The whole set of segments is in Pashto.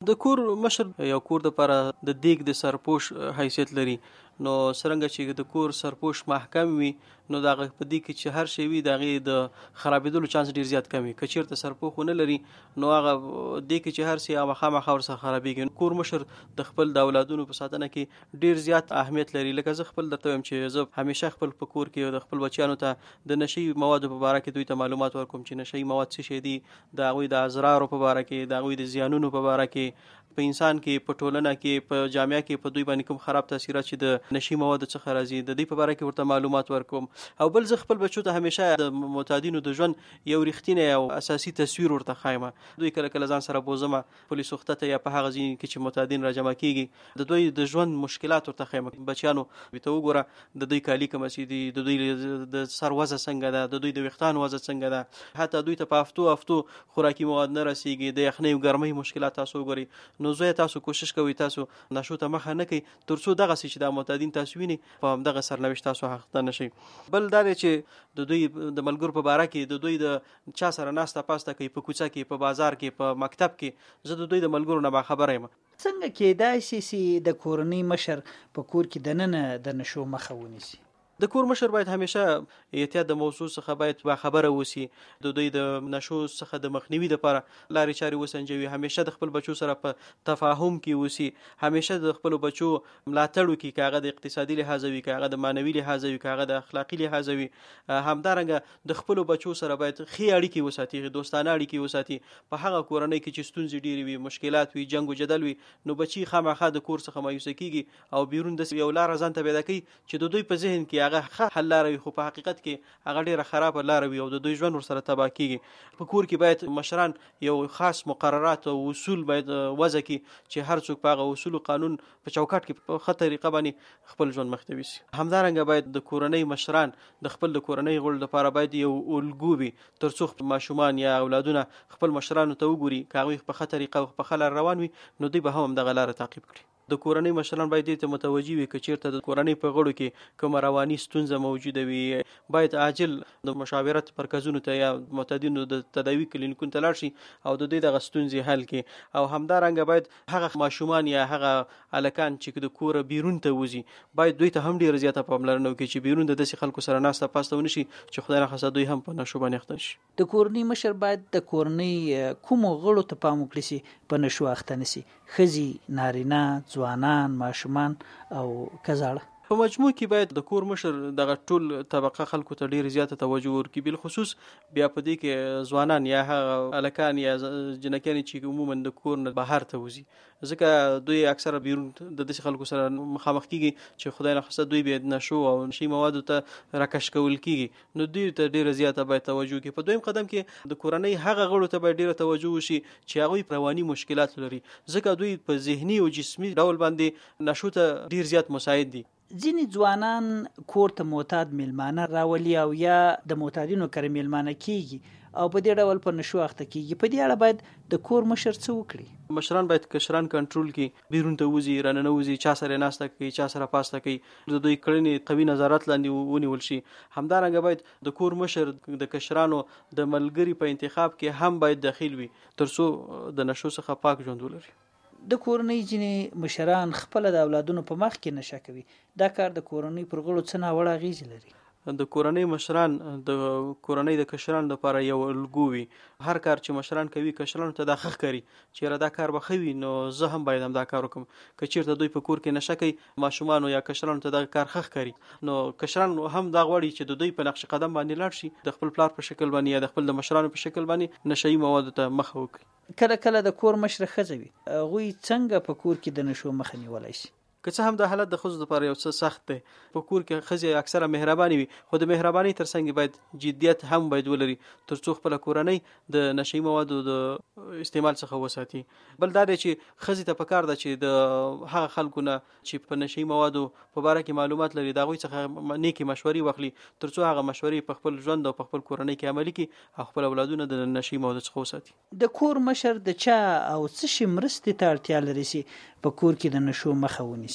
د کور مشر یو کور د لپاره د دیګ د سرپوش حیثیت لري. نو څرنګه چې د کور سرپوش محکم وي نو دغه په دې کې چې هر شی وي دغه د خرابېدلو چانس ډیر زیات کم وي. که چیرته سرپوښ ونه لري نو هغه دې کې چې هر شی خامخا ورسره خرابېږي. کور مشر د خپل د اولادونو په ساتنه کې ډیر زیات اهمیت لري. لکه زه خپل درته وایم چې زه همیشه خپل په کور کې د خپل بچیانو ته د نشي موادو په اړه کې دوی ته معلومات ورکوم چې نشي مواد څه شي دي، د هغوی د اضرارو په اړه کې، د هغوی د زیانونو په اړه کې، په انسان کې، په ټولنه کې، په جامعه کې په دوی باندې کوم خراب تاثیرات چې د نشي موادو څخه راځي د دې په اړه کې ورته معلومات ورکوم. او بل زه خپل بچو ته همیشه د معتادینو د ژوند یو رښتینی او اساسي تصویر ورته ښایم. دوی کله کله ځان سره بوزم پولیس وخته ته یا په هغه ځای کې چې معتادین راجمع کیږي د دوی د ژوند مشکلات ورته ښایم. بچیانو ته وګوره د دوی کالي کوم سي دي، د دوی د سر وزه څنګه ده، د دوی د ویښتانو وزه څنګه ده، حتی دوی ته په هفتو خوراکي مواد نه رسیږي، د یخنۍ او ګرمۍ مشکلات تاسو وګورئ. نو زه تاسو کوشش کوئ تاسو نشو ته مخه نه کوي ترڅو دغه سي چې د معتادین تاسو ویني په همدغه سرنوشت تاسو حق نشي. بل دا چې د دوی د ملګرو په باره کې د دوی د چا سره ناسته پاسته کوي، په کوڅه کې، په بازار کې، په مکتب کې، زه د دوی د ملګرو نه باخبره یم. څنګه کېدای شي چې د کورنۍ مشر په کور کې دننه د نشو مخه ونیسي؟ د کور مشر باید همیشه احتیاط د موضوع څخه باید باخبره اوسي، د دوی د نشو څخه د مخنیوي لپاره لارې چارې وسنجوي، همیشه د خپل بچو سره په تفاهم کې اوسي، همیشه د خپل بچو ملاتړ وکړي، که هغه د اقتصادي لحاظ وي، که هغه د معنوي لحاظ وي، که هغه د اخلاقي لحاظ وي. همدارنګه د خپل بچو سره باید ښې اړیکې وساتي، دوستانه اړیکې وساتي. په هغه کورنۍ کې چې ستونزې ډېرې وي، مشکلات وي، جنگ او جدل وي، نو بچي خامخا د کور څخه مایوسه کیږي او بیرون د یو لار ځان ته پیدا کوي چې د دوی په ذهن کې هغه حل لاره وي، خو په حقیقت کې هغه ډیره خرابه لاره وي او د دوی ژوند ورسره تباه کیږي. په کور کې باید مشران یو خاص مقررات او اصول باید وضع کړي چې هر څوک په هغه اصول او قانون په چوکاټ کې په ښه طریقه باندې خپل ژوند مخته ویسي. همدارنګه باید د کورنۍ مشران د خپل د کورنۍ غړو لپاره باید یو الګو وي ترڅو ماشومان یا اولادونه خپل مشرانو ته وګوري، که هغوی په ښه طریقه او په ښه لار روان وي نو دوی به هم دغه لاره تعقیب کړي. د کورنۍ مشران باید دې ته متوجي وي که چیرته د کورنۍ په غړو کې کومه رواني ستونزه موجوده وي باید عاجل د مشاورت مرکزونو ته یا معتادینو د تداوي کلینیکونو ته لاړ شي او د دوی دغه ستونزې حل کړي. او همدارنګه باید هغه ماشومان یا هغه هلکان چې د کوره بیرون ته وځي باید دوی ته هم ډېره زیاته پاملرنه وکړي چې بیرون د داسې خلکو سره ناسته پاسته ونه شي چې خدای نخواسته دوی هم په نشو باندې اخته شي. د کورنۍ مشر باید د کورنۍ کومو غړو ته پام وکړي چې په نشو اخته نشي؟ ښځې، نارینه، ځوانان، ماشومان او کزاړه. په مجموع کې باید د کور مشر دغه ټول طبقه خلکو ته ډیر زیاته توجه ورکړي، بالخصوص بیا په دې کې ځوانان یا هلکان یا جنکیان چې عموما د کور نه بهر ته وځي، ځکه دوی اکثره بیرون د داسې خلکو سره مخامخ کیږي چې خدای نخواسته دوی بیا نشو او نشي موادو ته راکش کول کیږي، نو دوی ته ډیره زیاته باید توجه وکړي. په دویم قدم کې د کورنۍ هغه غړو ته باید ډیره توجه وشي چې هغوی رواني مشکلات لري، ځکه دوی په ذهني او جسمي ډول باندې نشو ته ډیر زیات مساعد دي. ځینې ځوانان کور ته معتاد میلمانه راولي او یا د معتادینو کره میلمانه کیږي او په دې ډول په نشو اخته کیږي. په دې اړه باید د کور مشر څه وکړي؟ مشران باید کشران کنټرول کړي، بیرون ته وځي، رانه وځي، چا سره ناسته کوي، چا سره پاسته کوي، د دوی کړنې قوي نظارت لاندې ونیول شي. همدارنګه باید د کور مشر د کشرانو د ملګري په انتخاب کې هم باید دخیل وي ترڅو د نشو څخه پاک ژوند ولري. د کورنۍ ځینې مشران خپل د اولادونو په مخ کې نشه کوي، دا کار د کورنۍ پر غړو څه ناوړه اغیزې لري؟ د کورنۍ مشران د کورنۍ د کشرانو لپاره یو الګو وي. هر کار چې مشران کوي کشرانو ته دا ښه ښکاري چې دا کار به ښه وي نو زه هم باید همدا کار وکړم. که چیرته دوی په کور کې نشه کوي ماشومانو یا کشرانو ته دا کار ښه ښکاري نو کشران هم دا غواړي چې د دوی په نقش قدم باندې لاړ شي، د خپل پلار په شکل باندې یا د خپل د مشرانو په شکل باندې نشهیي موادو ته مخه وکړي. کله کله د کور مشر ښځه وي، هغوی څنګه په کور کې د نشو مخه نیولی شي؟ که څه هم دا حالت د ښځو لپاره یو څه سخت دی، په کور کې ښځې اکثره مهربانې وي، خو د مهربانۍ ترڅنګ باید جدیت هم باید ولري ترڅو خپله کورنۍ د نشهیي موادو د استعمال څخه وساتي. بل دا دی چې ښځې ته پکار ده چې د هغه خلکو نه چې په نشهیي موادو په باره کې معلومات لري د هغوی څخه نیکې مشورې واخلي ترڅو هغه مشورې په خپل ژوند او په خپل کورنۍ کې عملي کړي او خپل اولادونه د نشهیي موادو څخه وساتي. د کور مشر د چا او څه شي مرستې ته اړتیا لري چې په کور کې د نشو مخه ونیسي؟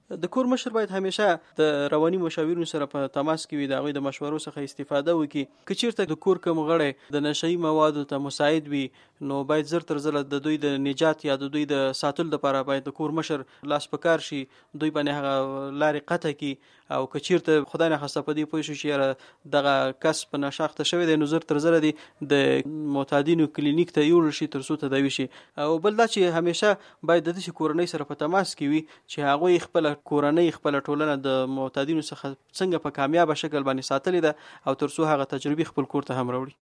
د کور مشر باید همیشه د رواني مشاورینو سره په تماس کې وي، د هغوی د مشورو څخه استفاده وکړي. که چیرته د کور کوم غړی د نشهیي موادو ته مساعد وي نو باید زر تر زره د دوی د نجات یا د دوی د ساتلو لپاره باید د کور مشر لاس په کار شي، دوی باندې هغه لارې قطع کړي. او که چیرته خدای نخواسته په دې پوه شو چې یاره دغه کس په نشه اخته شوی دی نو زر تر زره دی د معتادینو کلینیک ته یوړل شي تر څو تداوي شي. او بل دا چې همیشه باید د دې کورنۍ سره په تماس کې وي چې هغوی خپل کورنۍ خپل ټولنه د معتادینو څخه څنګه په کامیابه شکل باندې ساتلې ده او تر څو هغه تجربې خپل کور ته هم راوړي.